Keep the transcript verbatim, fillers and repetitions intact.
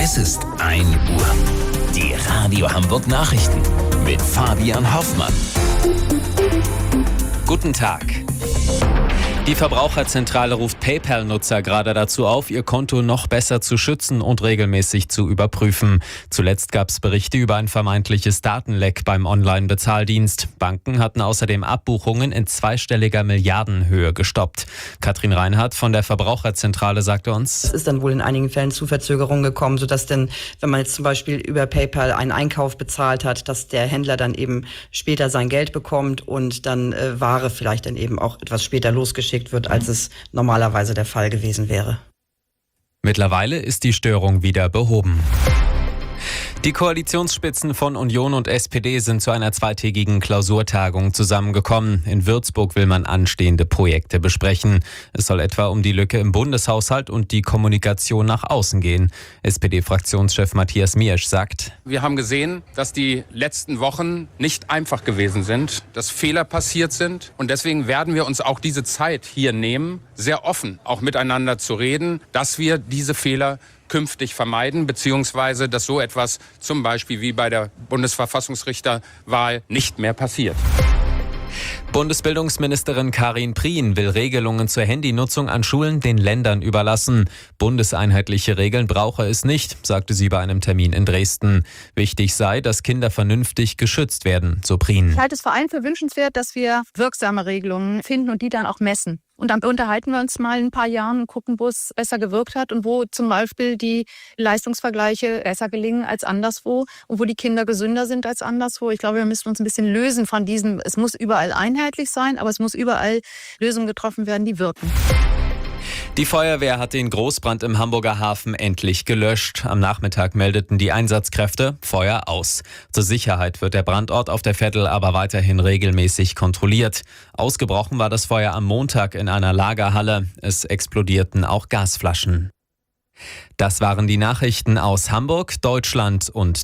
Es ist ein Uhr. Die Radio Hamburg Nachrichten mit Fabian Hoffmann. Guten Tag. Die Verbraucherzentrale ruft PayPal-Nutzer gerade dazu auf, ihr Konto noch besser zu schützen und regelmäßig zu überprüfen. Zuletzt gab es Berichte über ein vermeintliches Datenleck beim Online-Bezahldienst. Banken hatten außerdem Abbuchungen in zweistelliger Milliardenhöhe gestoppt. Katrin Reinhardt von der Verbraucherzentrale sagte uns: Es ist dann wohl in einigen Fällen zu Verzögerungen gekommen, sodass denn, wenn man jetzt zum Beispiel über PayPal einen Einkauf bezahlt hat, dass der Händler dann eben später sein Geld bekommt und dann äh, Ware vielleicht dann eben auch etwas später losgeschickt wird, als es normalerweise der Fall gewesen wäre. Mittlerweile ist die Störung wieder behoben. Die Koalitionsspitzen von Union und S P D sind zu einer zweitägigen Klausurtagung zusammengekommen. In Würzburg will man anstehende Projekte besprechen. Es soll etwa um die Lücke im Bundeshaushalt und die Kommunikation nach außen gehen. S P D-Fraktionschef Matthias Miersch sagt: Wir haben gesehen, dass die letzten Wochen nicht einfach gewesen sind, dass Fehler passiert sind. Und deswegen werden wir uns auch diese Zeit hier nehmen, sehr offen auch miteinander zu reden, dass wir diese Fehler künftig vermeiden, beziehungsweise dass so etwas zum Beispiel wie bei der Bundesverfassungsrichterwahl nicht mehr passiert. Bundesbildungsministerin Karin Prien will Regelungen zur Handynutzung an Schulen den Ländern überlassen. Bundeseinheitliche Regeln brauche es nicht, sagte sie bei einem Termin in Dresden. Wichtig sei, dass Kinder vernünftig geschützt werden, so Prien. Ich halte es vor allem für wünschenswert, dass wir wirksame Regelungen finden und die dann auch messen. Und dann unterhalten wir uns mal in ein paar Jahren und gucken, wo es besser gewirkt hat und wo zum Beispiel die Leistungsvergleiche besser gelingen als anderswo und wo die Kinder gesünder sind als anderswo. Ich glaube, wir müssen uns ein bisschen lösen von diesem, es muss überall einheitlich sein, aber es muss überall Lösungen getroffen werden, die wirken. Die Feuerwehr hat den Großbrand im Hamburger Hafen endlich gelöscht. Am Nachmittag meldeten die Einsatzkräfte Feuer aus. Zur Sicherheit wird der Brandort auf der Vettel aber weiterhin regelmäßig kontrolliert. Ausgebrochen war das Feuer am Montag in einer Lagerhalle. Es explodierten auch Gasflaschen. Das waren die Nachrichten aus Hamburg, Deutschland und